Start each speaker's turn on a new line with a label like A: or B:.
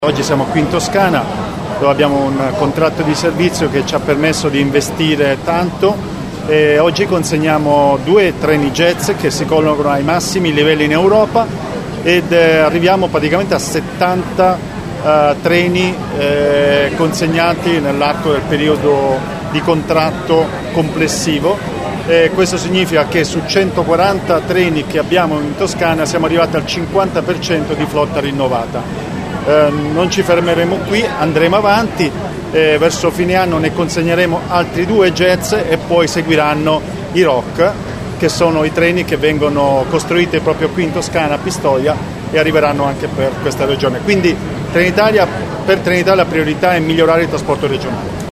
A: Oggi siamo qui in Toscana dove abbiamo un contratto di servizio che ci ha permesso di investire tanto e oggi consegniamo 2 treni Jets che si collocano ai massimi livelli in Europa ed arriviamo praticamente a 70 treni consegnati nell'arco del periodo di contratto complessivo. Questo significa che su 140 treni che abbiamo in Toscana siamo arrivati al 50% di flotta rinnovata. Non ci fermeremo qui, andremo avanti, verso fine anno ne consegneremo altri 2 Jets e poi seguiranno i ROC, che sono i treni che vengono costruiti proprio qui in Toscana, a Pistoia, e arriveranno anche per questa regione. Quindi per Trenitalia la priorità è migliorare il trasporto regionale.